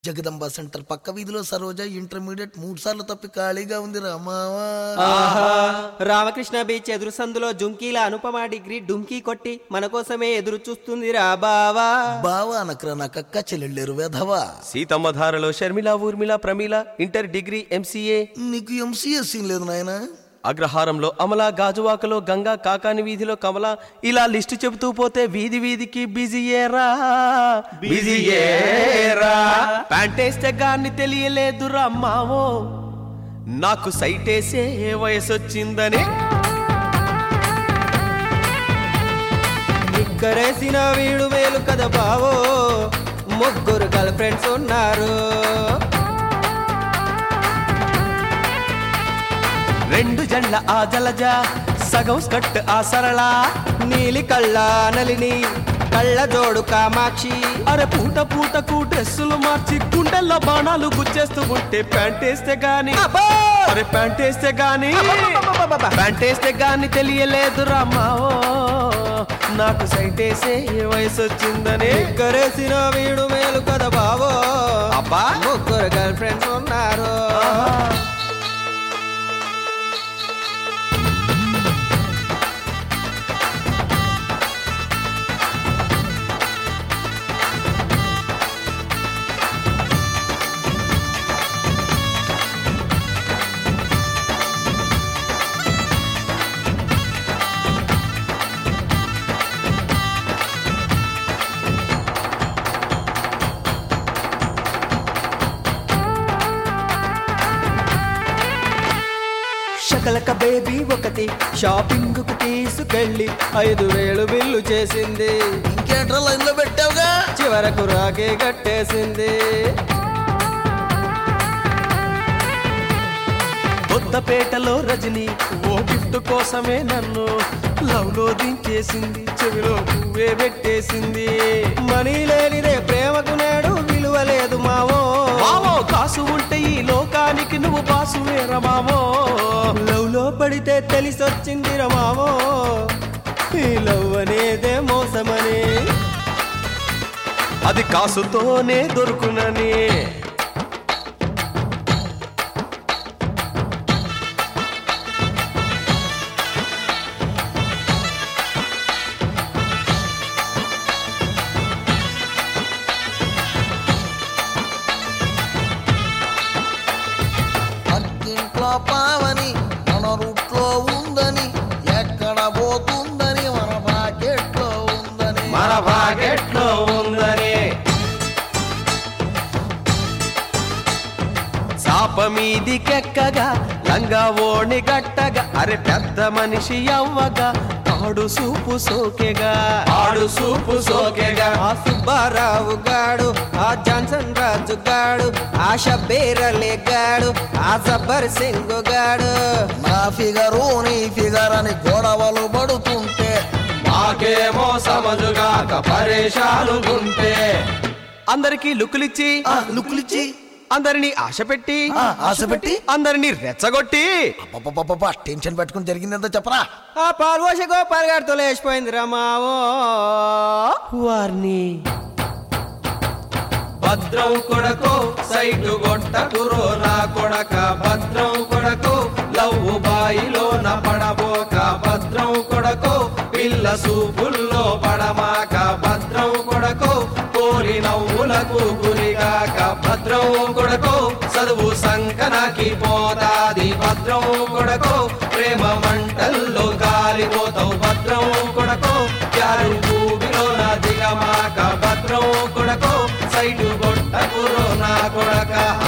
Jagadamba centre పక్క వీధిలో Saroja intermediate 3 సార్లు తప్పి ఖాళీగా ఉంది రామావా. రామకృష్ణ బీచ్ ఎదురు సందులో జుంకీల అనుపమ డిగ్రీ డుంకీ కొట్టి మన కోసమే ఎదురు చూస్తుంది రా బావా. బావా అనకరా నా కక్క చెల్లెళ్ళేరు వెధవా. సీతమ్మధారలో Sharmila Urmila Pramila inter degree MCA. నీకు ఎంసీఏ సీన్ లేదు నాయనా. అగ్రహారంలో అమల, గాజువాకలో గంగా, కాకాని వీధిలో కమల. ఇలా లిస్టు చెబుతూ పోతే వీధి వీధికి బిజీయేరా బిజీయేరా. ప్యాంటేస్తే గాన్ని తెలియలేదురా మావో, నాకు సైటేసే వయసొచ్చిందని. నిక్కరేసిన వీడు మేలు కదా బావో, ముగ్గురు గర్ల్ ఫ్రెండ్స్ ఉన్నారు. 2 జండ్ల ఆ జలజ, సగం స్కట్ ఆ సరళ. నీలి కళ్ళ నలిని, కళ్ళ జోడు కామాక్షి. అరే పూట పూటకు డ్రెస్సులు మార్చి గుండెల్లో బాణాలు గుచ్చేస్తూ ఉంటే ప్యాంటేస్తే గాని, అరే ప్యాంటేస్తే గాని, ప్యాంటేస్తే గాని తెలియలేదు రామావో, నాకు సైటేసే వయసొచ్చిందని. నిక్కరేసిన వీడు మేలు కదా బావో, అబ్బా ముగ్గురు గర్ల్ ఫ్రెండ్స్ ఉన్నారు. శకలక బేబీ ఒకటి షాపింగ్ కు తీసుకెళ్ళి 5,000 బిల్లు చేసింది. ఇంకేంట్రా లైన్ లో పెట్టావుగా. చివరకు రాకే కట్టేసింది. కొత్తపేటలో రజని ఓ గిఫ్ట్ కోసమే నన్ను లవ్ లో దించేసింది, చెవిలో పువ్వే పెట్టేసింది. మనీ లేనిదే ప్రేమకు నేడు విలువ లేదు మావో. మావో కాసు ఉంటే ఈ లోకానికి నువ్వు బాసు వేర మావో. లవ్ లో పడితే తెలిసొచ్చింది రమావో, ఈ లవ్ అనేదే మోసమని. అది కాసుతోనే దొరుకునని. పక్కింట్లో పావని మన రూట్లో ఉందని, ఎక్కడ పోతుందని మన పాకెట్లో ఉందని, మన పాకెట్లో ఉందని. చాప మీదికెక్కగా లంగా ఓణి గట్టగా, అరే పెద్ద మనిషి అవ్వగా ఆడు సూపు సోకెగా, ఆడు సూపు సోకెగా. ఆ సుబ్బారావు గాడు, ఆ జాన్సన్ రాజు గాడు, ఆ షబ్బీరలే గాడు, ఆ జబ్బర్ సింగ్ గాడు. నా ఫిగరు నీ ఫిగర్ అని గొడవలు పడుతుంటే మాకేమో సమజుగాక పరేషాలుగుంటే. అందరికీ లుక్కులిచ్చి లుక్కులిచ్చి అందరినీ ఆశ పెట్టి ఆశ పెట్టి అందరినీ రెచ్చగొట్టి అబ్బబ్బబ్బబ్బా, టెన్షన్ పెట్టుకుని జరిగిందంతా చెప్పరా. ఆ పాల్వోష గోపాల్ గారితో లేచిపోయింది రమావో. వారిని భద్రం కొడకో సైటు గొట్టకురో నా కొడక, భద్రం కొడకో లవ్వు బాయిలో నా పడబోక, భద్రం కొడకో పిల్ల సూపుల్లో పడమాక, భద్రం కొడకో కోరి నవ్వులకు గురిగాక, భద్రం కొడకో చదువు సంకనాకి పోతాది, భద్రం కొడకో ప్రేమ మంటల్లో కాలిపోతావు, భద్రం కొడకో యారు భూమిలో నా దిగమాక, భద్రం కొడకో సైటు గొట్టకురో నా కొడక.